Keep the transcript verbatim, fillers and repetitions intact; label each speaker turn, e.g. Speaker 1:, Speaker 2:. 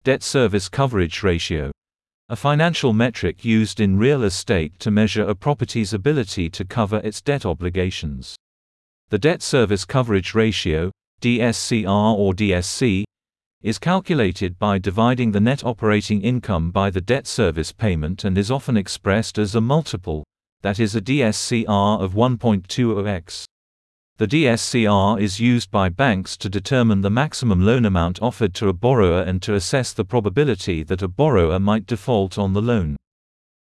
Speaker 1: Debt service coverage ratio, a financial metric used in real estate to measure a property's ability to cover its debt obligations. The debt service coverage ratio, D S C R or D S C, is calculated by dividing the net operating income by the debt service payment and is often expressed as a multiple, that is a D S C R of one point two zero x. The D S C R is used by banks to determine the maximum loan amount offered to a borrower and to assess the probability that a borrower might default on the loan.